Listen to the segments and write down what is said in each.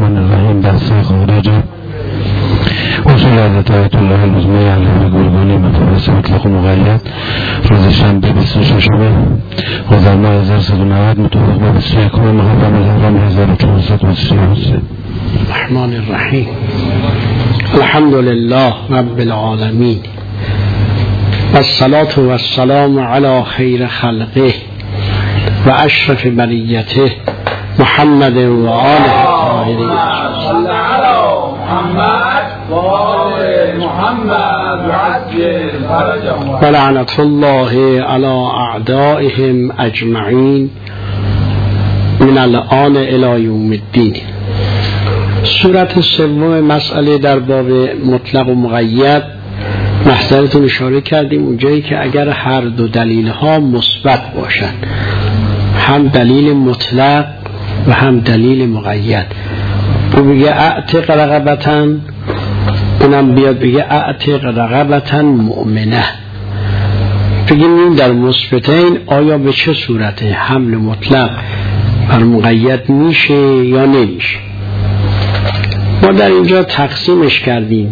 الرحمن الرحیم. دسته خارجه اصول حضرت آیت الله العظمی علوی گلگانی مفارس مطلق و مقید روز شنبه 26 آذر ماه 1390 مطابق با 21 محرم الحرام 1433. الرحمن الرحیم. الحمد لله رب العالمین والصلاة والسلام علی خیر خلقه و اشرف بریته محمد و آله الطاهرین. صل علی محمد و آل محمد و عجل فرجهم و لعنت الله علی اعدائهم اجمعین من الآن الی یوم الدین. صورت سوم مسئله در باب مطلق و مقید محضرتون اشاره کردیم اونجایی که اگر هر دو دلیل ها مثبت باشند، هم دلیل مطلق و هم دلیل مقید، او بگه اعتق رقبتاً، اونم بیاد بگه اعتق رقبتاً مؤمنه. بگیم این در مثبتین آیا به چه صورته حمل مطلق بر مقید میشه یا نمیشه؟ ما در اینجا تقسیمش کردیم.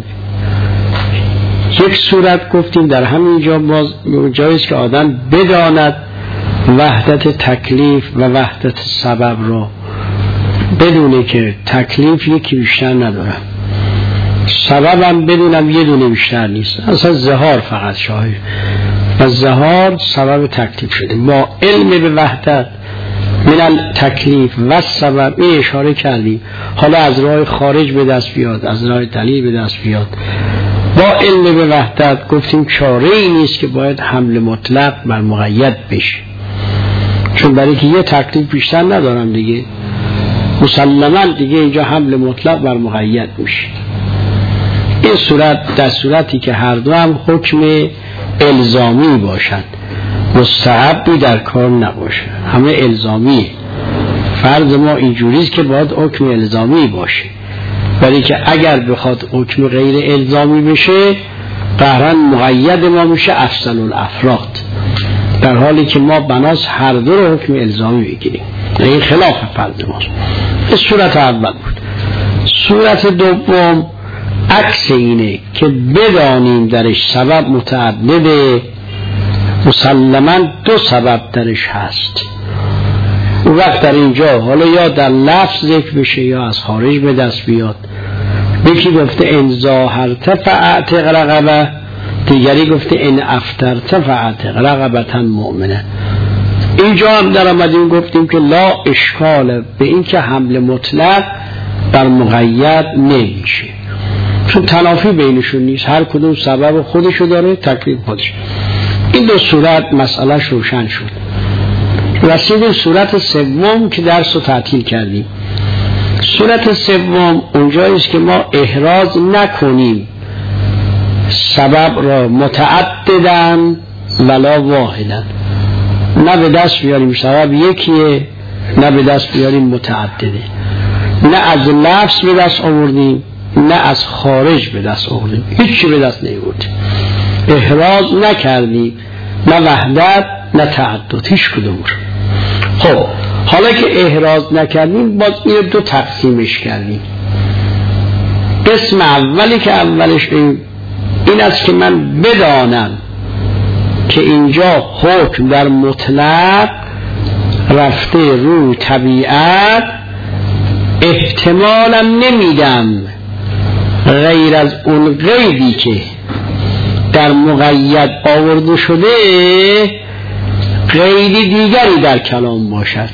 یک صورت گفتیم در همین جا باز جاییست که آدم بداند وحدت تکلیف و وحدت سبب رو، بدونه که تکلیف یکی بیشتر نداره، سببم بدونم یه دونه بیشتر نیست، اصلا زهار فقط شاهد و زهار سبب تکلیف شده. با علم به وحدت من تکلیف و سبب این اشاره کردیم. حالا از راه خارج به دست بیاد، از راه دلیل به دست بیاد، با علم به وحدت گفتیم چاره ای نیست که باید حمل مطلق بر مقید بشه، چون برای که یه تکلیف بیشتر ندارم دیگه، مسلماً دیگه اینجا حمل مطلق بر مقید میشه. این صورت در صورتی که هر دو هم حکم الزامی باشند، مستحبی در کار نباشه، همه الزامیه. فرض ما اینجوریست که باید حکم الزامی باشه، ولی که اگر بخواد حکم غیر الزامی بشه قهرن مقید ما میشه افضل الافراد، در حالی که ما بناس هر دو رو حکم الزامی بگیریم. این خلاف فرض ماست. این صورت اول بود. صورت دوم عکس اینه که بدانیم درش سبب متعدده، مسلماً دو سبب درش هست. اون وقت در اینجا حالا یا در لفظ ذکر بشه یا از خارج به دست بیاد. یکی گفته ان ظاهرت فاعتق رقبه، دیگری گفته ان افترت فاعتق رقبة مؤمنه. اینجا هم در آمدیم گفتیم که لا اشکال به این که حمل مطلق بر مقید نمیشه، چون تنافی بینشون نیست، هر کدوم سبب خودشو داره، تکلیف خودش. این دو صورت مسئله روشن شد. رسیدیم صورت سوم که درس رو تعطیل کردیم. صورت سوم اونجاییست که ما احراز نکنیم سبب را متعددن ولا واحدن، نه به دست بیاریم سبب یکیه نه به دست بیاریم متعدده، نه از لفظ به دست آوردیم نه از خارج به دست آوردیم، هیچی به دست نیاوردیم، احراز نکردیم، نه وحدت نه تعدد، هیچ کدوم. خب حالا که احراز نکردیم باز این دو تقسیمش کردیم. قسم اولی که اولش این است که من بدانم که اینجا حکم در مطلق رفته روی طبیعت، احتمالم نمیدم غیر از اون قیدی که در مقید آورده شده قیدی دیگری در کلام باشد.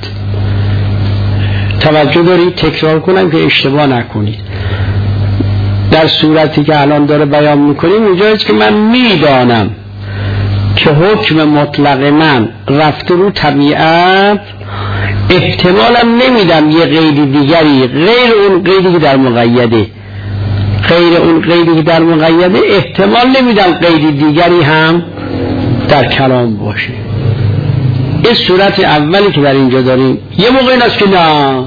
توجه دارید؟ تکرار کنم که اشتباه نکنید. در صورتی که الان داره بیان میکنیم اونجاییست که من میدانم که حکم مطلق من رفته رو طبیعت، احتمالم نمیدم یه قید دیگری غیر اون قیدی که در مقیده، غیر اون قیدی که در مقیده احتمال نمیدم قید دیگری هم در کلام باشه. این صورت اولی که در اینجا داریم. یه موقع این است که نه،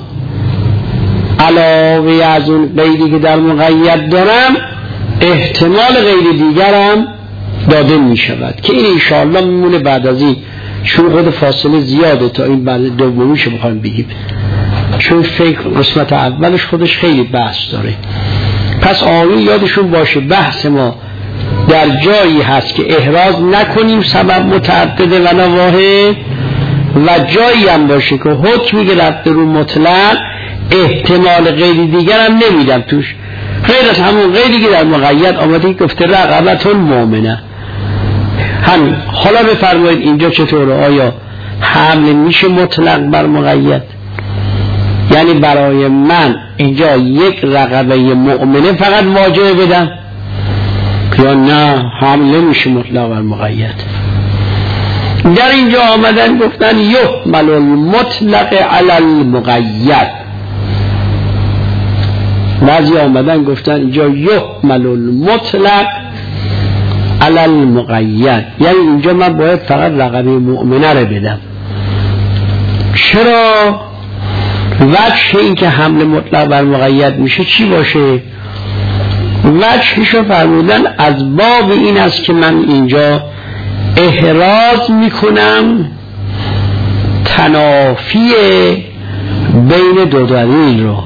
علاوه از اون قیدی که در مقید دارم احتمال غیر دیگرم داده می شود که این انشاءالله میمونه بعد از این، چون خود فاصله زیاده تا این بعد دومیشو بخوایم بگیم. چون فکر قسمت اولش خودش خیلی بحث داره. پس آیون یادشون باشه بحث ما در جایی هست که احراز نکنیم سبب متعدده و نه واحد، و جایی هم باشه که حکمی که رفته رو مطلق احتمال غیری دیگر هم نمیدم توش، غیر از همون غیری که در مقید آمده گفته رقبتون مؤمنه. همین. حالا بفرمایید اینجا چطوره؟ آیا حمل میشه مطلق بر مقید؟ یعنی برای من اینجا یک رقبه مؤمنه فقط واجب بدم، یا نه حمل میشه مطلق بر مقید؟ در اینجا آمدن گفتن یحمل المطلق علی المقید، بعضی آمدن گفتن اینجا یحمل المطلق علی المقید، یعنی اینجا من باید فقط رقبه مؤمنه رو بدم. چرا؟ وجه این که حمل مطلق بر مقید میشه چی باشه؟ وجهشو فرمودن از باب این است که من اینجا احراز میکنم تنافی بین دو دلیل رو.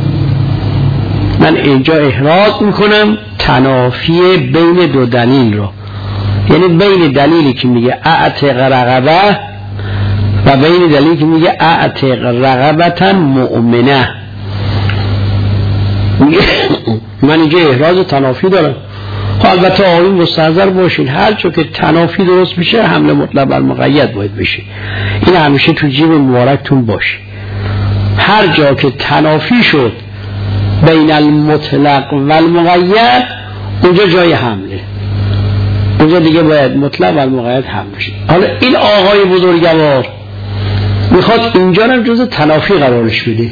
من اینجا احراز میکنم تنافی بین دو دلیل رو، یعنی بین دلیلی که میگه اعتق رقبه و بین دلیلی که میگه اعتق رقبتا مؤمنه. من اینجا احراز تنافی دارم. البته آقایون مستحضر باشین هر جا که تنافی درست میشه حمل مطلق بر مقید باید بشه. این همیشه تو جیب مبارکتون باشه. هر جا که تنافی شد بین المطلق و المقید اونجا جای حمله، اونجا دیگه باید مطلق و المقید حمل بشه. حالا این آقای بزرگوار میخواد اینجا رو جز تنافی قرارش بده،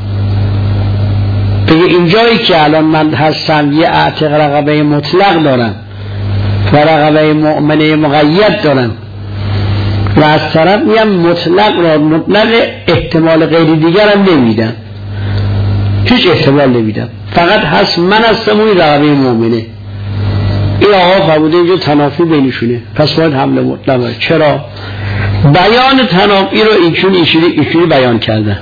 بگه اینجایی که الان من هستم یه اعتق رقبه مطلق دارم و رقبه مؤمنه مقید دارم و از طرف میم مطلق را مطلق احتمال غیری دیگر هم نمیدم، هیچ احتمال نمیدم، فقط هست من هستم اون رقبه مؤمنه. این آقا فرموده اینجا تنافی بینشونه، پس باید حمل مطلق. چرا؟ بیان تنافی رو اینجوری بیان کردن.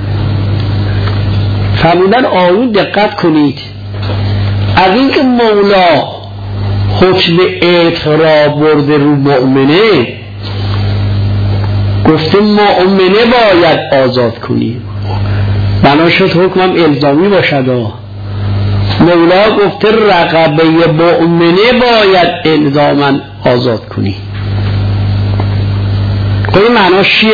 فرمودن آیون دقت کنید، از این که مولا حکم اعتق را برده رو مؤمنه، گفته مؤمنه باید آزاد کنی، بنا شد حکمم الزامی باشد. مولا گفته رقبه مؤمنه باید الزاما آزاد کنی. این معناش چیه؟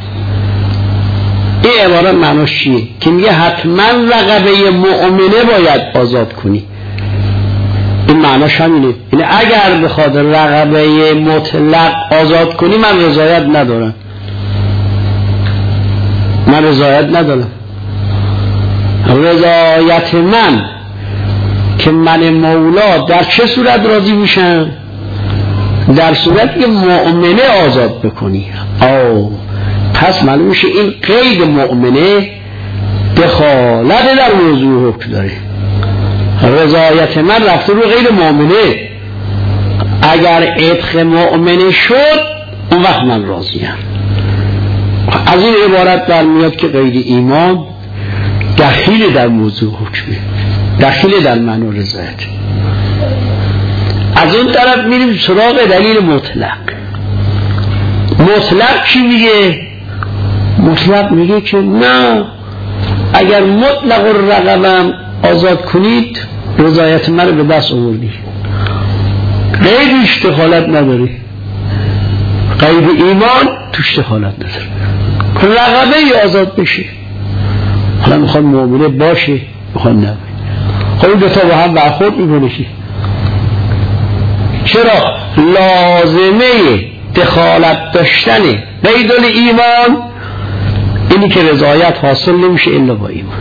این عبارت معناش چیه؟ که میگه حتما رقبه مؤمنه باید آزاد کنی. این معناش همینه، یعنی اگر بخواد رقبه مطلق آزاد کنی من رضایت ندارم، من رضایت ندارم. رضایت من که من مولا در چه صورت راضی میشم؟ در صورت که مؤمنه آزاد بکنی. پس معلوم میشه این قید مؤمنه دخالت در موضوع حکم داره. رضایت من رفته رو غیر مؤمنه، اگر عتق مؤمنه شد اون وقت من راضیم. از این عبارت برمیاد که غیر ایمان دخیل در موضوع حکمه، دخیل در معنی رضایت. از اون طرف میریم سراغ دلیل مطلق. مطلق چی میگه؟ مطلق میگه که نه، اگر مطلق الرقبم آزاد کنید رضایت من رو به دست آوردی، غیرش دخالت نداری، غیر ایمان توش دخالت نداره، رقبه ای آزاد بشه. حالا میخواد مؤمنه باشه میخواد نباشه، خب این دوتا با هم برخورد میکنه. چرا؟ لازمه دخالت داشتن قید ایمان اینی که رضایت حاصل نمیشه الا با ایمان.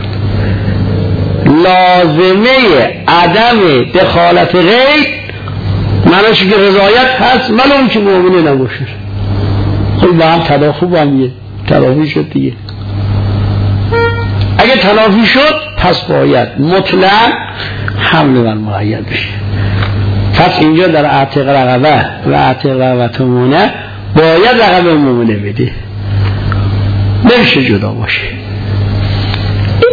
لازمه عدم دخالت غیر معنیش که رضایت هست ولی اون که مؤمنه نباشه. خب با هم تداخل با هم یه تدافی شد دیگه. اگه تلافی شد پس باید مطلق حمل بر مقید بشه. پس اینجا در اعتق رقبه و اعتق رقبه مؤمنه باید رقبه مؤمنه بده، نمیشه جدا باشه.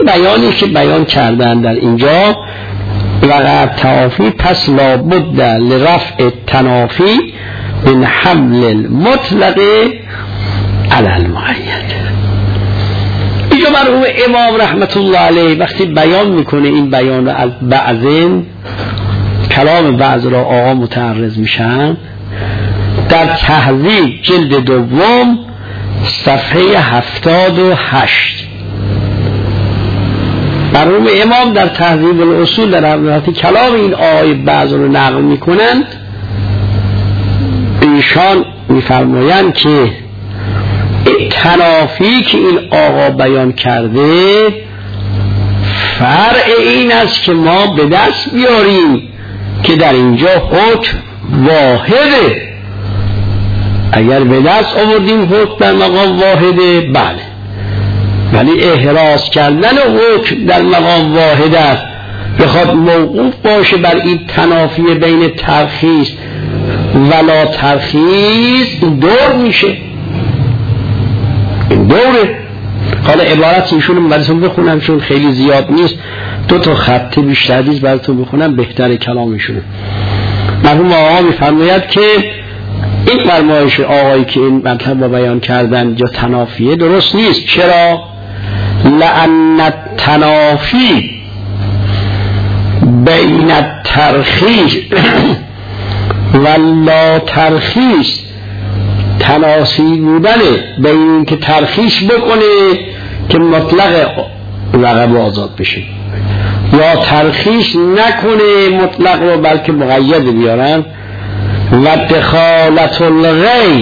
بیانی که بیان کردن در اینجا وقت تعافی پس لابد لرفع تنافی من حمل المطلق علی المقید. اینجا مرحوم امام رحمت الله علیه وقتی بیان میکنه این بیان رو از بعضین کلام بعض را آقا متعرض میشن در تهذیب جلد دوم صفحه 78 مرحوم امام در تهذیب الاصول در وقتی کلام این آیه بعض رو نقل میکنند ایشان میفرمایند که این تنافی که این آقا بیان کرده فرع این است که ما به دست بیاریم که در اینجا حکم واحده. اگر به دست آوردیم حکم در مقام واحده بله، ولی احراز کردن حکم در مقام واحد است بخواد موقوف باشه بر این تنافی بین ترخیص ولا ترخیص این دور میشه، این دوره. حالا عبارت ایشون براتون بخونم چون خیلی زیاد نیست، 2 خط بیشتر نیست براتون بخونم بهتر کلامشونه. مرحوم آقا میفرماید که این فرمایش آقایی که این مطلب رو بیان کردن جا تنافیه درست نیست. چرا؟ لأن التنافی بین الترخیص و لا ترخیص تناسی بودنه بین این که ترخیص بکنه که مطلق رقب آزاد بشه یا ترخیص نکنه مطلق رو بلکه مقید بیارن و دخالت الغیر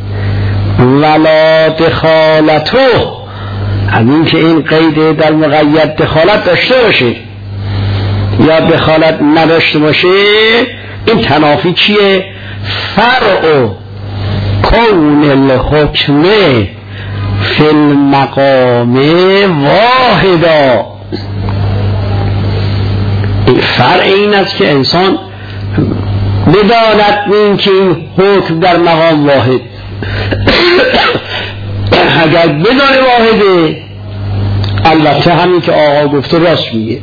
ولا دخالتو از این که این قید در مقید دخالت داشته باشه یا دخالت نداشته باشه این تنافی چیه؟ فرع کون الحکم فی المقام واحدا. این فرع این است که انسان بداند این که این حکم در مقام واحد اگر بدانه واحده البته همین که آقا گفته راست میگه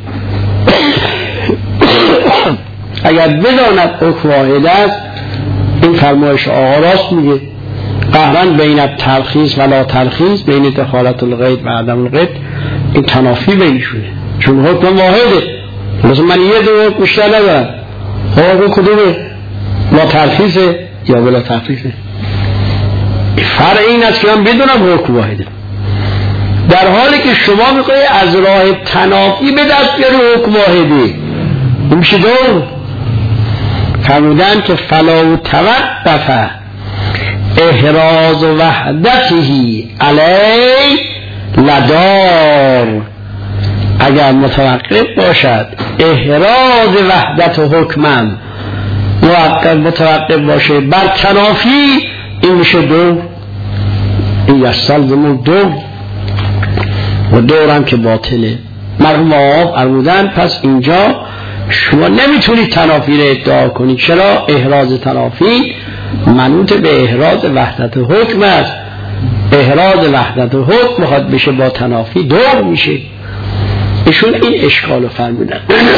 اگر بداند حکم واحد است این فرمایش آقا راست میگه. قهرن بین ترخیص و لا ترخیص بین دخالت الغید و عدم الغید این تنافی بینشونه چون حکم واحده. مثلا من یه دو حکم بیشتر ندارم حکم کدومه؟ لا ترخیصه یا بلا ترخیصه. فرع این است که من بدونم حکم واحده در حالی که شما میخواهی از راه تنافی به دست بیاری حکم واحده این میشه دور. فرمودن که فلا توقف احراز وحدته علی لدار اگر متوقف باشد احراز وحدت حکمم متوقف باشه بر تنافی این میشه دور. این یستلزم دور و دورم که باطله. مرحوم آقا فرمودن پس اینجا شما نمیتونید تنافی رو ادعا کنید. چرا؟ احراز تنافی منوط به احراز وحدت حکم است. احراز وحدت حکم میخواد بشه با تنافی دور میشه. ایشون این اشکالو فرمودن.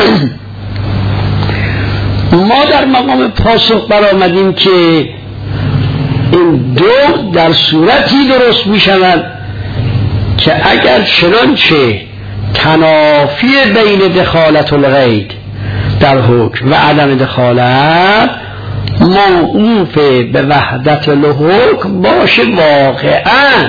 ما در مقام پاسخ برآمدیم که این دور در صورتی درست میشود که اگر چنانچه تنافی بین دخالت الغید در حکم و عدم دخالت موقوف به وحدت الحکم باشه واقعا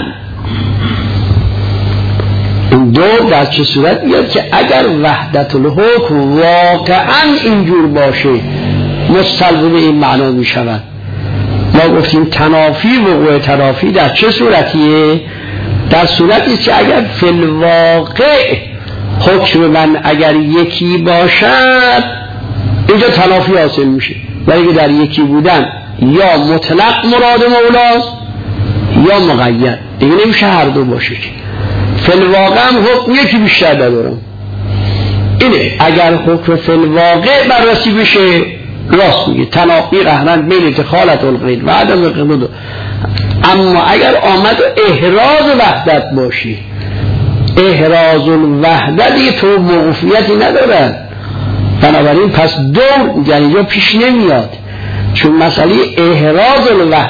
این دو در چه صورت میاد که اگر وحدت الحکم واقعا اینجور باشه مستلزم این معنا میشود. ما گفتیم تنافی وقوع تنافی در چه صورتیه؟ در صورتی که اگر فی الواقع حکم من اگر یکی باشد اینجا تنافی حاصل میشه، ولی که در یکی بودن یا مطلق مراد مولاست یا مقید، دیگه نمیشه هر دو باشه. فی الواقع هم حکم یکی بیشتر ندارم. اینه اگر حکم فی الواقع بررسی بشه راست میگه تنافی قهرن بین دخالت الغید و عدم الغید. اما اگر آمد و احراز وحدت باشی احراز الوحدت دیگه تو موقوفیتی ندارن، بنابراین پس دور در اینجا پیش نمیاد، چون مسئله احراز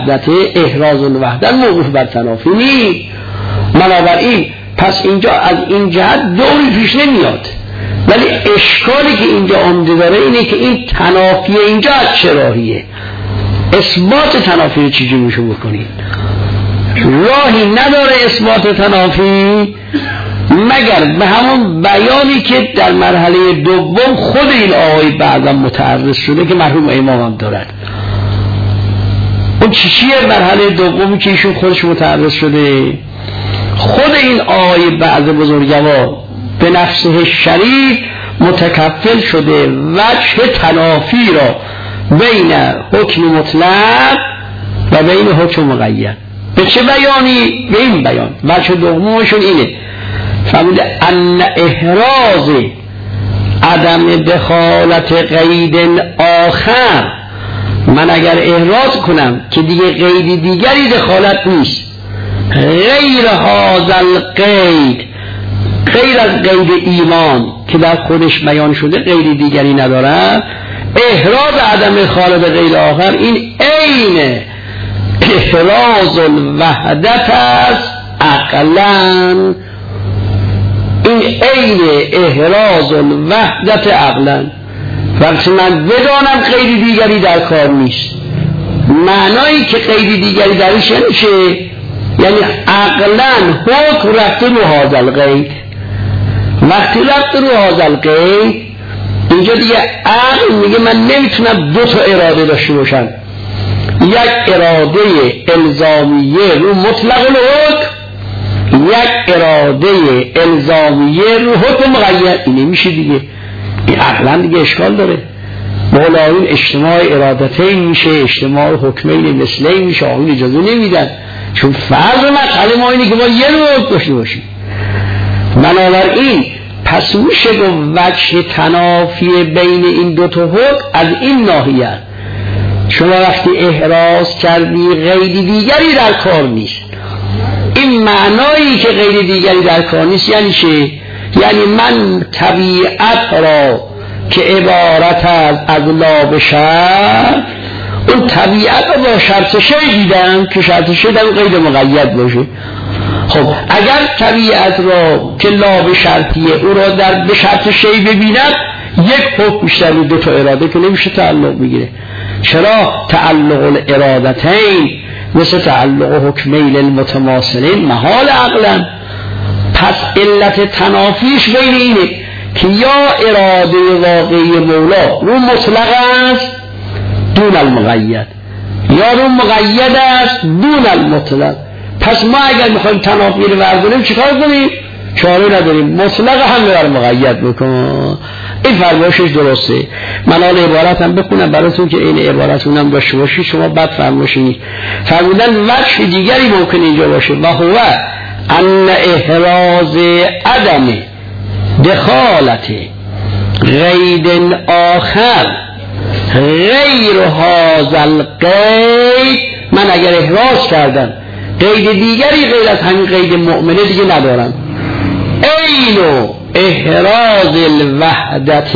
الوحدت موقوف بر تنافی نیست. بنابراین پس اینجا از این جهت دوری پیش نمیاد. ولی اشکالی که اینجا عمده داره اینه که این تنافی اینجا از چه راهیه، اثبات تنافی رو چیزی میشه بکنید؟ راهی نداره اثبات تنافی مگر به همون بیانی که در مرحله دوم خود این آقای بعضا متعرض شده که مرحوم امام هم دارد. اون چیه مرحله دومی که ایشون خودش متعرض شده؟ خود این آقای بعض بزرگوار به نفسه شریف متکفل شده وجه تنافی را بین حکم مطلق و بین حکم مقید. به چه بیانی؟ به این بیان. وجه دومشون اینه، فرموده ان احراز عدم دخالت قید آخر، من اگر احراز کنم که دیگه قید دیگری دخالت نیست غیر هذا القید، غیر از قید ایمان که در خودش بیان شده قید دیگری ندارد، احراز عدم خالد غیر آخر این عین احراز الوحدت است عقلا، این عین احراز الوحدت عقلا. وقتی من بدانم قید دیگری در کار نیست، معنایی که قید دیگری درش نمیشه، یعنی عقلا حکم رفته رو هذا القید. وقتی رفته رو هذا القید اینجا دیگه عقل میگه من نمیتونم دو تا اراده داشته باشم، یک اراده الزامیه رو مطلق الحکم، یک اراده الزامیه رو حکم مقید. این نمیشه دیگه، این عقلا دیگه اشکال داره. مولا این اجتماع ارادتین میشه، اجتماع حکمین مثلین میشه، آقایون اجازه نمیدن، چون فرض مسئله ما اینه که ما یه رو حکم داشته باشیم. بنابراین پس میشه گفت وجه تنافی بین این دو تا حکم از این ناحیه، شما وقتی احراز کردی قید دیگری در کار نیست، این معنایی که قید دیگری در کار نیست یعنی چه؟ یعنی من طبیعت را که عبارت از لا به شرط، اون طبیعت را با شرط شی دیدم که شرط شی در قید مقید باشه. خب اگر طبیعت را که لا به شرطیه او را در به شرط شی ببیند، یک حکم بیشتر دو تا اراده که نمیشه تعلق بگیره. چرا؟ تعلق الارادتین مثل تعلق حکمین المتماثلین محال عقلا. پس علت تنافیش بین اینه که یا اراده واقعی مولا رو مطلق است دون المقید، یا رو مقید است دون المطلق. پس ما اگر میخوایم تنافی رو برداریم چیکار کنیم؟ چاره نداریم، مطلق هم بر مقید بکن. این فرمایشش درسته. من حالا عبارت هم بخونم براتون که این عبارت اونم داشته باشید، شما بد فرمایشید. فرمودن وجه دیگری ممکن اینجا باشه و هو ان احراز عدم دخالت قید آخر غیر هذا القید، من اگر احراز کردم قید دیگری غیر از همین قید مؤمنه دیگه ندارم، اینو احراز الوحدت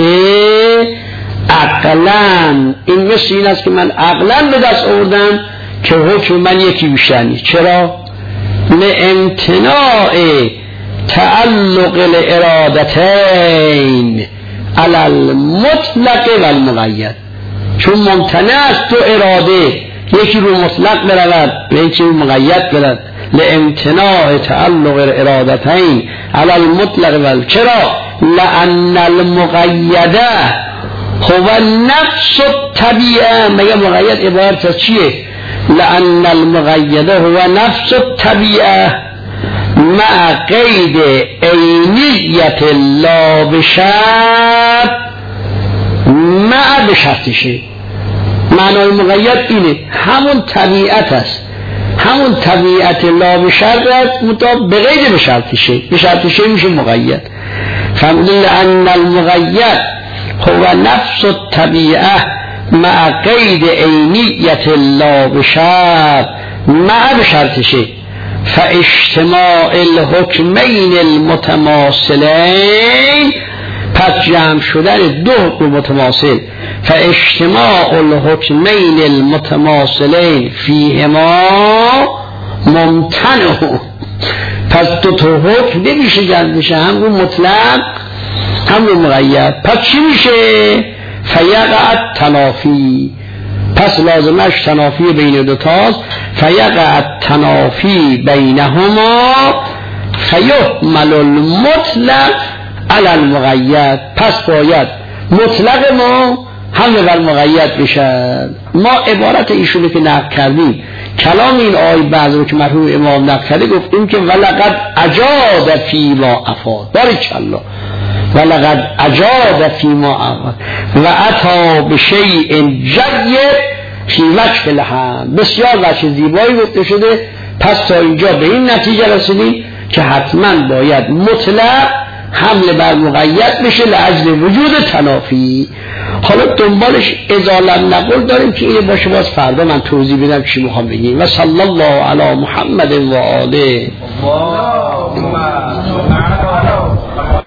عقلا، این مثل این است که من عقلا به دست آوردم که حکم من یکی بیشتر نیست. چرا؟ لامتناع تعلق الارادتین علی المطلق و المقید، چون ممتنع است تو اراده یکی رو مطلق برود و یکی رو مقید برود. لامتناع تعلق الارادتین علی المطلق و چرا؟ لأن المقیده هو نفس الطبیعه. مگه مقید عبارت از چیه؟ لأن المقیده هو نفس الطبیعه مع قید عینیت لا بشرط مع بشرطشه. معنای مقید اینه همون طبیعت است، همون طبیعت لا بشرط است مطابق به غیر بشرطشه، بشرطشه میشه مقید. فهمید لأن المقید هو نفس الطبیعه مع قید عینیت لا بشرط مع بشرطشه. فاجتماع الحکمین المتماثلین، پس جمع شدن دو حکم متماثل، فاجتماع الحکمین المتماثلین فیهما ممتنع، پس دو تا حکم نمیشه جمع بشه، هم رو مطلق هم رو مقید. پس چی میشه؟ فیقع تنافی، پس لازمش تنافی بین دوتاست. فیقع تنافی بینهما فیحمل المطلق علی المقید، پس باید مطلق ما حمل بر مقید بشن. ما عبارت ایشونو که نقل کردیم، کلام این آیه بعض رو که مرحوم امام نقل کرده، گفتیم که ولقد اجاد فیما افاد، بارکالله، ولقد اجاد فیما افاد و اتی بشیء جید فی وجه لهم، بسیار وجه زیبایی گفته شده. پس تا اینجا به این نتیجه رسیدیم که حتما باید مطلق حمل بر مقید بشه لاجل وجود تنافی. حالا دنبالش اذا لم نقل داریم که اینه باشه، باز فردا من توضیح بدم چی میخوام بگیم. و صلی الله علی محمد و آله.